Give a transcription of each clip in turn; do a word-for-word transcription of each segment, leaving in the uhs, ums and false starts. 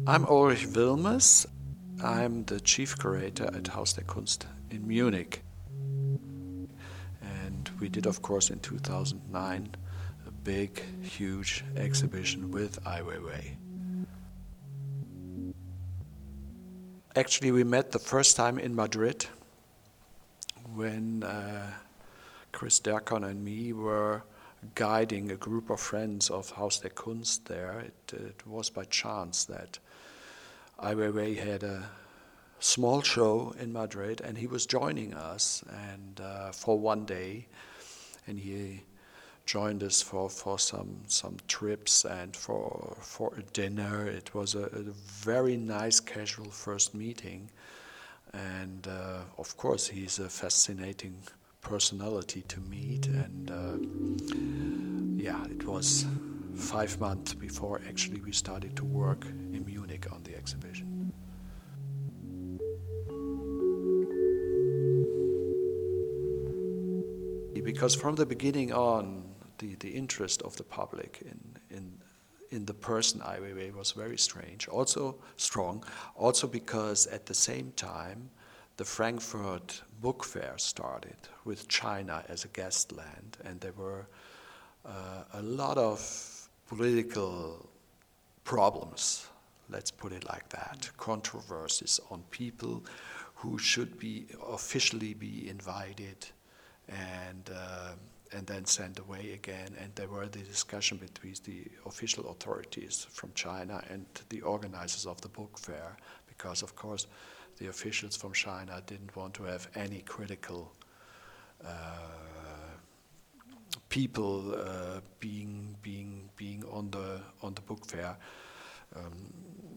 I'm Ulrich Wilmes. I'm the chief curator at Haus der Kunst in Munich. And we did, of course, in two thousand nine, a big, huge exhibition with Ai Weiwei. Actually, we met the first time in Madrid when uh, Chris Derkon and me were guiding a group of friends of Haus der Kunst there. It, it was by chance that Ai Weiwei had a small show in Madrid, and he was joining us and uh, for one day, and he joined us for, for some some trips and for for a dinner. It was a, a very nice casual first meeting, and uh, of course he's a fascinating personality to meet, and uh, yeah, it was five months before actually we started to work in Munich on the exhibition. Because from the beginning on, the, the interest of the public in in in the person Ai Weiwei was very strange, also strong, also because at the same time the Frankfurt Book Fair started with China as a guest land, and there were uh, a lot of political problems, let's put it like that, controversies on people who should be officially be invited and uh, and then sent away again. And there were the discussion between the official authorities from China and the organizers of the book fair, because of course the officials from China didn't want to have any critical uh, people uh, being being being on the on the book fair, um,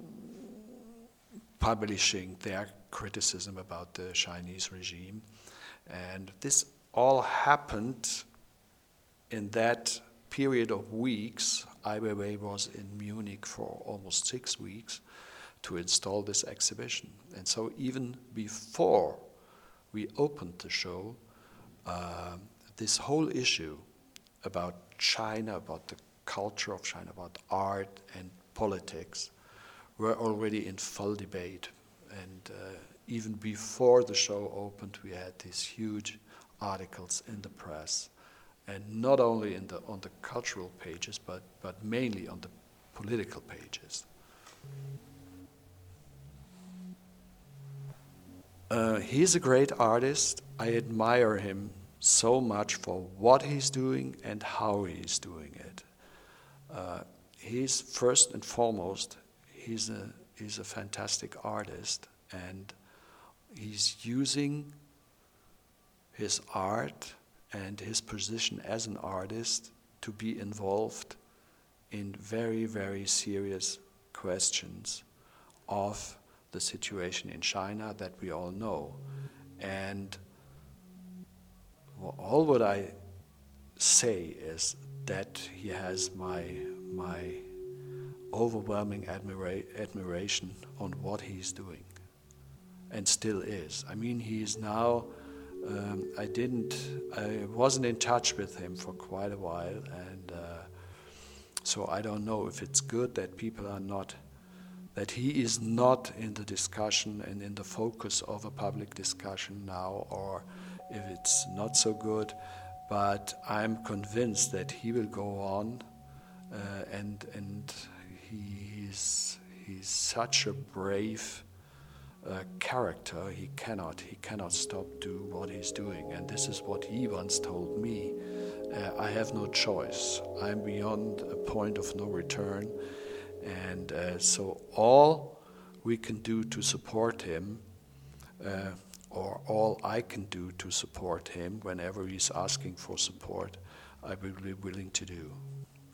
publishing their criticism about the Chinese regime. And this all happened in that period of weeks. Ai Weiwei was in Munich for almost six weeks to install this exhibition. And so even before we opened the show, uh, this whole issue about China, about the culture of China, about art and politics, were already in full debate. And uh, even before the show opened, we had these huge articles in the press, and not only in the on the cultural pages, but but mainly on the political pages. Uh, he's a great artist. I admire him so much for what he's doing and how he's doing it. Uh, he's first and foremost, he's a he's a fantastic artist, and he's using his art and his position as an artist to be involved in very, very serious questions of the situation in China that we all know. And all what I say is that he has my my overwhelming admira- admiration on what he's doing, and still is. I mean, he is now. Um, I didn't. I wasn't in touch with him for quite a while, and uh, so I don't know if it's good that people are not, that he is not in the discussion and in the focus of a public discussion now, or if it's not so good. But I'm convinced that he will go on, uh, and and he's he's such a brave Uh, character. He cannot he cannot stop do what he's doing, and this is what he once told me. uh, I have no choice. I'm beyond a point of no return, and uh, so all we can do to support him, uh, or all I can do to support him whenever he's asking for support, I will be willing to do.